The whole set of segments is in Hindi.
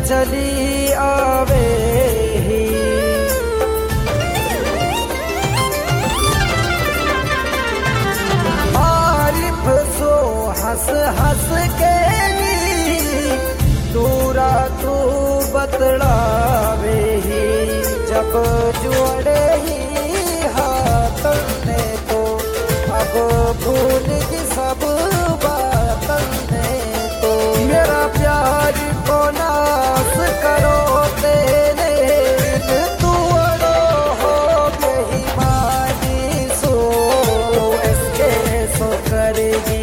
चली आवे ही। आरिफ सो हंस हंस के नी दूरा तू बतलावे ही। जब जुड़े ही हाथ ने तो अब भूल की सब बात ने तो। मेरा प्यार को नाश करो तेरे तू अड़ो हो यही मानी सो इसके सो करेगी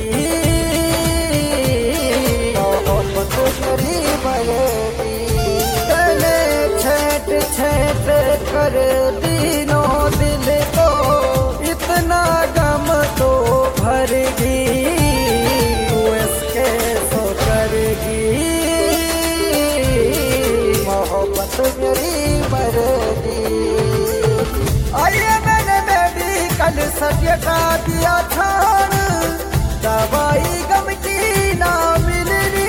मोहब्बत मेरी मरेगी। तने छेट छेट कर दिनों दिल को इतना गम तो भरेगी तू इसके सो करेगी मोहब्बत मेरी मरेगी। आइए मैंने मेडिकल सत्य का दिया छान दवाई गम की ना मिलनी।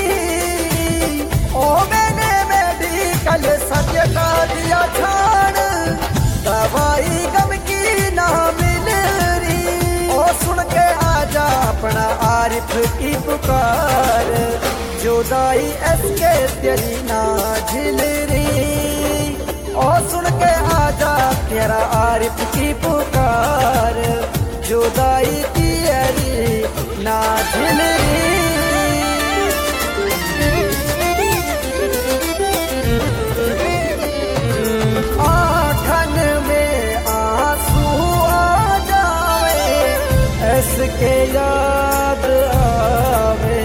ओ मैंने मेडिकल सत्य का दिया छान दवाई गम की ना मिलनी। ओ सुन के आजा अपना आरिफ की पुकार जुदाई इसके तेरी ना झिलरी। ओ सुन के आजा तेरा आरिफ की पुकार जुदाई तेरी ना झिलरी। इसके याद आवे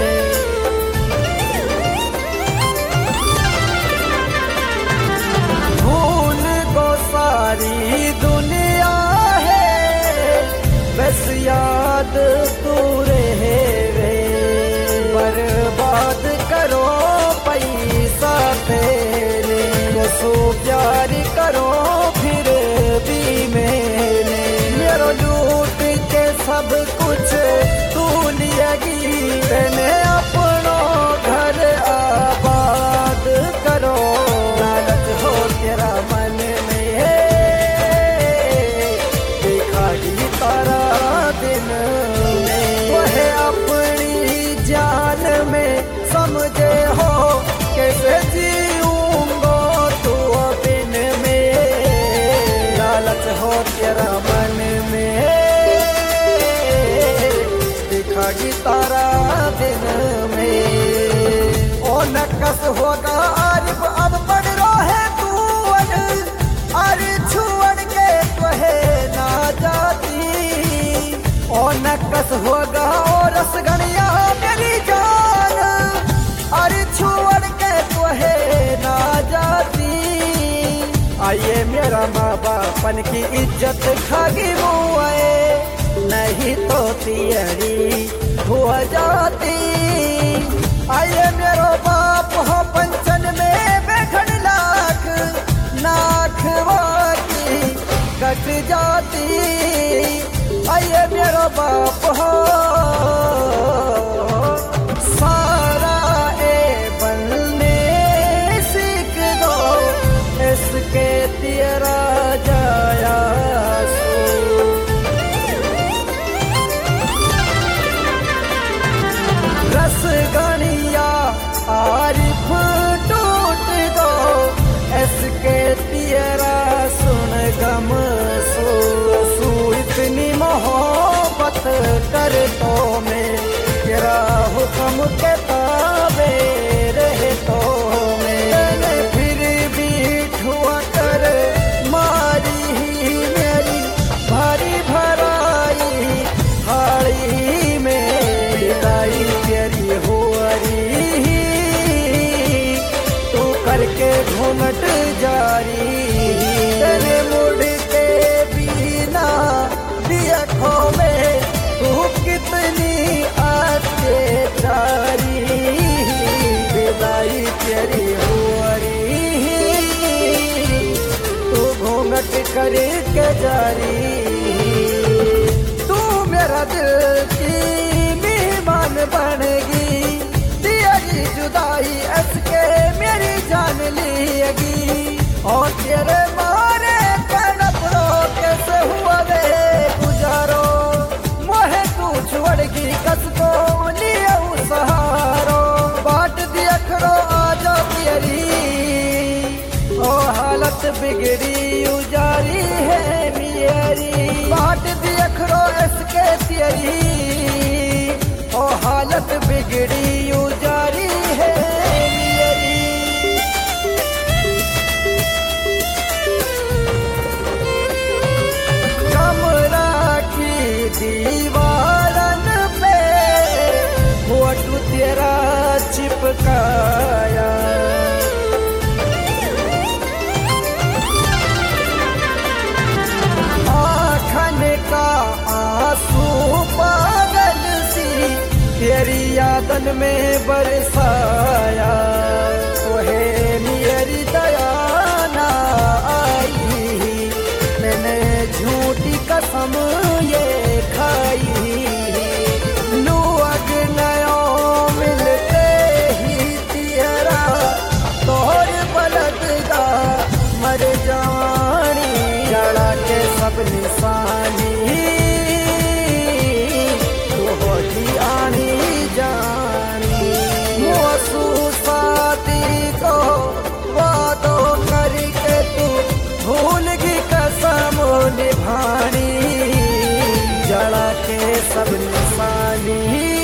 भूल को सारी दुनिया है बस याद तू रहे वे। बर्बाद करो पैसा तेरे सो प्यार करो फिर भी मैंने मेरो लूट के सब कुछ तू लिएगी। मैंने अपनो घर आबाद करो लालच हो तेरा मन में दिखाई तारा दिन में। वह अपनी जान में समझे हो कैसे जीऊंगो तू बिन में। लालच हो तेरा मन में दिखाई तारा दिन में। ओ नकस होगा आरिफ अब पढ़ रो है तू अरे छुअड़ के तुहे ना जाती। ओ नकस होगा और रसगनिया मेरी जान अरे छुअड़ के तुहे ना जाती। आइए मेरा माँ बापन की इज्जत खागी मुआए नहीं तो तियरी हो जाती। आइए मेरो बाप हो पंचन में बैठन लाख नाख वाकी कट जाती। आइए मेरो बाप हो सारा ए बनने सीख दो इसके तेरा जाया रसगनिया आरिफ टूट दो इसके तेरा सुन गम सू इतनी मोहब्बत कर तो मैं तेरा हुक्म के ताबे रहे तो मैं फिर भी ठुआ कर मारी ही मेरी भारी भराई थाली में विदाई तेरी हुआरी तू करके घूमट जारी। तेरे मुड़ के बिना दिया खो में तू कितनी आते चारी। विदाई तेरी हुआरी तू घूमट करके जारी। तू मेरा दिल की मेहमान बनेगी तेरी जुदाई इसके तेरे मारे तड़पड़ो कैसे हुआ वे गुजारो मोहे तू छुड़गी कसको लियो सहारो बाट दिया खड़ो आजा तेरी ओ हालत बिगड़ी उजारी है मेरी बाट दिया खड़ो इसके तेरी ओ हालत बिगड़ी उजारी है मेरी कमरा की दीवारन पे फोटो तेरा चिपकाया आँखन का आंसू पागल सी तेरी यादन में बरसाया तोहे मेरी दया ना आई मैंने झूठी कसम ये खाई लू अग्नयो मिलते ही तेरा तोहर बलदा मर जानी जड़ा के सब निशानी तू होती आनी जानी महसूसाती को वादों करके तू भूल गई कसम निभानी जड़ा के सब निशानी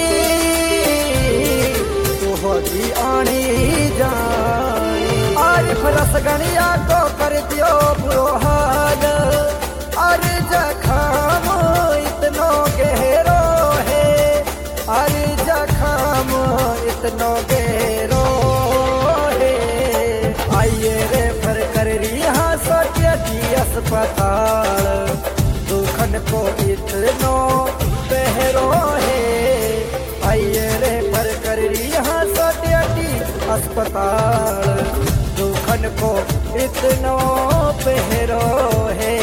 तू होती आनी जानी आरिफ रसगनिया को कर दियो बुरो हाल अरे जखम इतनो गहरो है अरे जखम इतनो गहरो है आइए रे फर कर रिहा सोटिया अस्पताल दुखन को इतनो बहरो है आइए रे फर कर रिहा सोटिया अस्पताल दुखन को इतनो बहरो है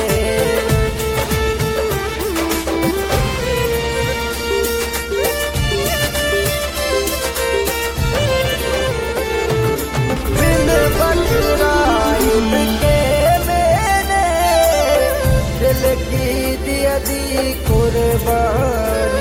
दिल की दिया दी कुर्बानी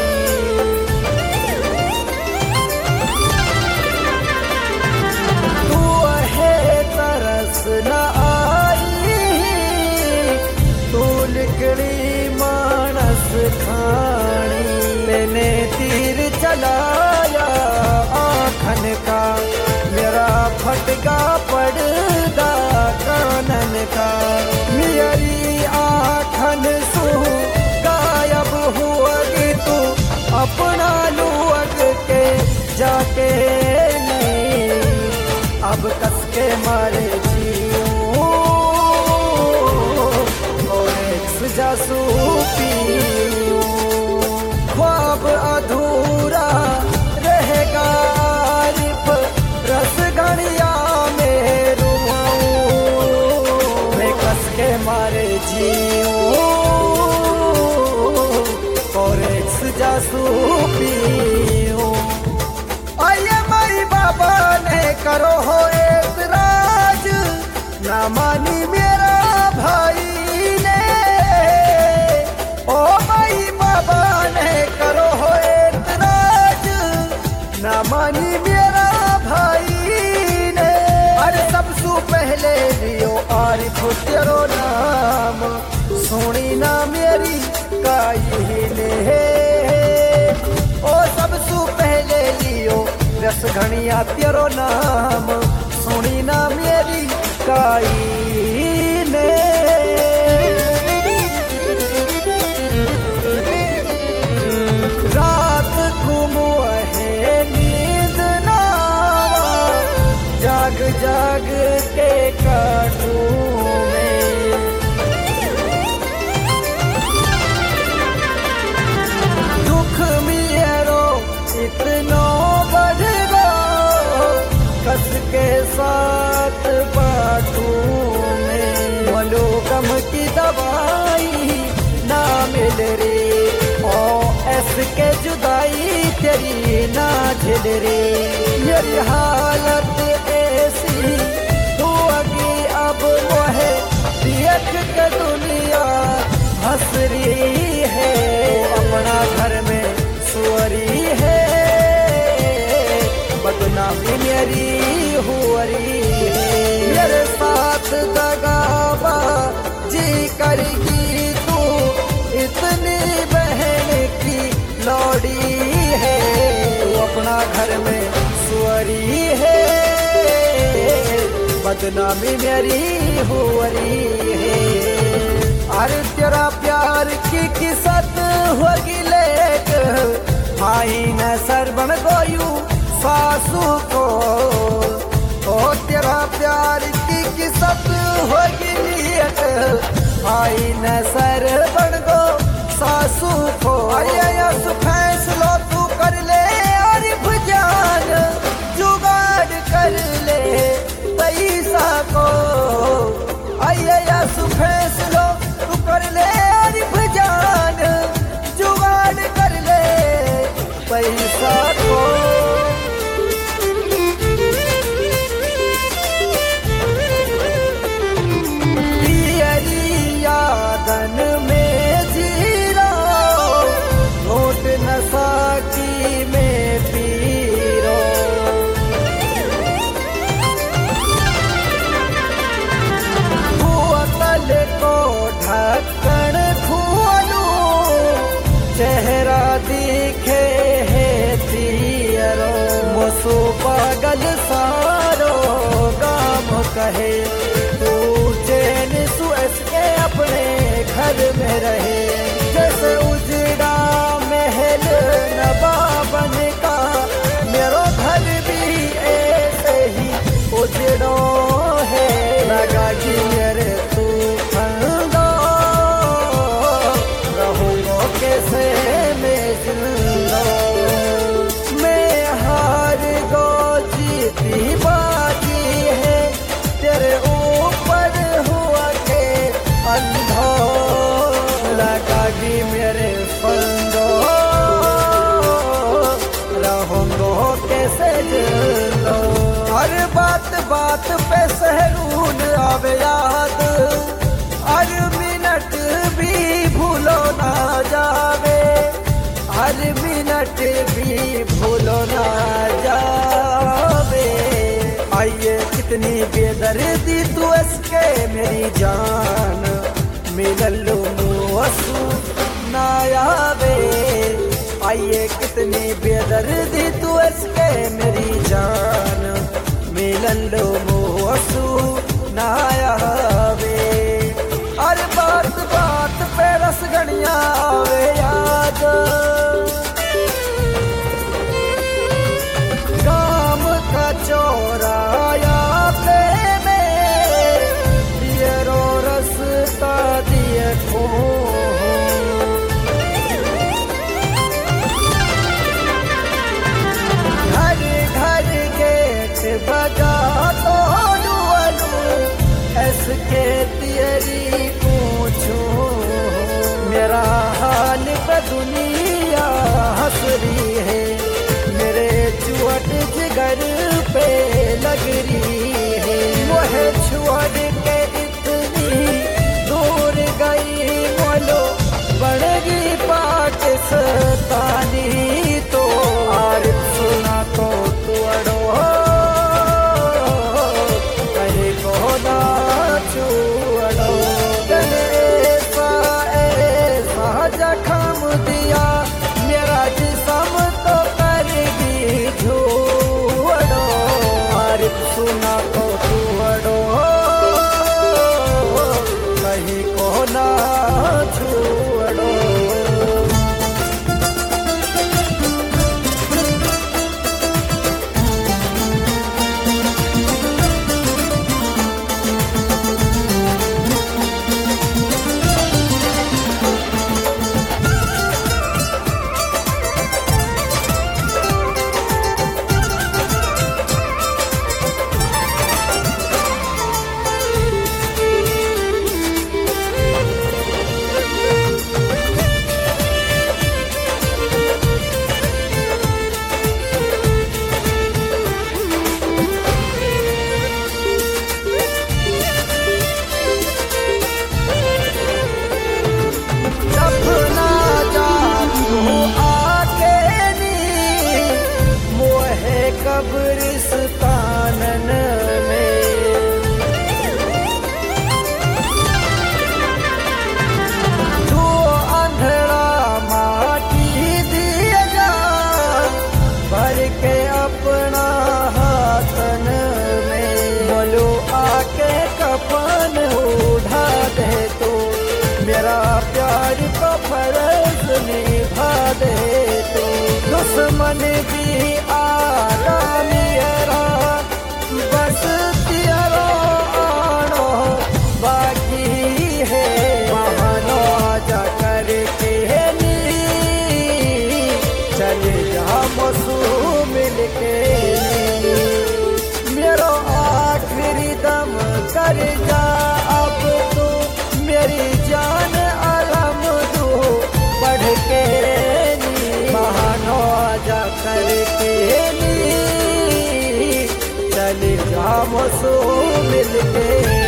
तू है तरस न आई तू लिकड़ी मानस खानी मैंने तीर चलाया आँखन का मेरा फटका पड़दा कानन का मेरी आँखन सू गायब हुआ तू अपना लुअग के जाके नहीं अब कस के मारे जियो और एक जासू पियो ख्वाब अधूरा रहेगा आरिफ रस गणिया में रुआऊं मैं कस के मारे जियो और एक जासू पियो आइए माई बाबा ने करो हो एतराज ना मानी मेरा भाई ने ओ माई बाबा ने करो हो एतराज ना मानी मेरा भाई ने अरे सबसू पहले लियो आरिफ तेरो नाम सोनी ना मेरी काई ने ओ सबसू पहले लियो रस घनिया तेरो नाम सोनी ना मेरी काई ने रात घूमो है नींद ना जाग जाग के काटूं में दुख मेरो इतना बढ़ गो कस के साथ बाटूं में मलोगम की दवाई ना मिल रे ओ के जुदाई तेरी ना झेल रे मेरी हालत ऐसी तू अगी अब मोहे देख के दुनिया हंसरी है, अपना घर में सुअरी है, बदनामी मेरी हुअरी है। मेरे साथ दगावा जी करेगी तू, इतनी बहन की लौड़ी है, तू अपना घर में सुअरी है, बदनामी मेरी हुअरी है। अरे तेरा प्यार की किस्मत होगी लेट, आई न सर बन गोयू सासू को, ओ तेरा प्यार की किस्मत होगी लेट, आई न सर बन गो सासू को। आया फैसलो तू कर ले आरिफ जान, जुगाड़ कर ले पैसा को, आया फैसलो तू कर ले आरिफ जान, जुगाड़ कर ले पैसा को। यादन में जीरो नोट नशा की में पीरो, बोतल को ढक्कन खोलू, चेहरा दिखे है तीरो, मोसो पागल सारो गाम कहे, तू चैन सुएस के अपने घर में रहे, जैसे उजड़ा महल नवाबन का, मेरो घर भी ऐसे ही उजड़ो है, लगा कि मेरे तू फंदो, रहूंगो कैसे मैं जिंदा, मैं हार गो जीती बाजी है, तेरे ऊपर हुआ के अंधो, लगा कि मेरे फंदो, रहूंगो कैसे जिंदो। हर बात बात पे सहरून आवे याद, हर मिनट भी भूलो ना जावे, हर मिनट भी भूलो ना जावे। आइए कितनी बेदर्दी तू इसके मेरी जान, मिललो मुआसू ना आवे, आइए कितनी बेदर्दी तू इसके मेरी जान, मिललो मुआसू ना आवे। हर बात बात पे रस गणिया आवे याद, काम का चौराया पे में दियरो रसता दिए खो, घर घर गेट बजा तो लू ऐसके तेरी पूछो, मेरा हाल पे दुनिया हंस रही है, मेरे चुअट जिगर पे लग रही है, वह छोड़ के इतनी दूर गई बोलो, बढ़गी पाकिस्तानी तो, आरिफ सुना तो तू अड़ो कहीं को ना छुड़ो, ऐसा ऐसा जख्म दिया मेरा जिस्म तो करेगी झूठो, आरिफ सुना तो तू अड़ो कहीं को ना छुड़ो। दे तो दुश्मन भी आना मेरा बस तेरा आनो बाकी है बहाना जा करके नी चले जा मसू मिल के मेरो आखिरी दम कर जा अब तो मेरी जान अलम दो बढ़ के बहानो जा करके नी चले जा मसू मिल के।